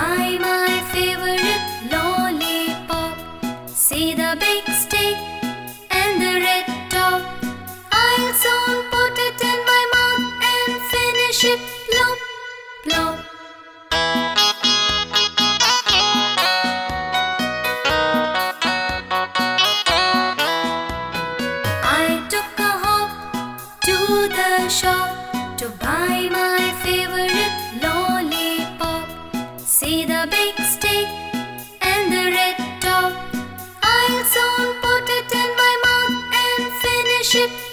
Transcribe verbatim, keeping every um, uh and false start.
buy my favorite lollipop. See the big stick and the red top. I'll soon put it in my mouth and finish it. Plop, plop. I took a hop to the shop to buy my favorite lollipop. See the big stick and the red top. I'll soon put it in my mouth and finish it.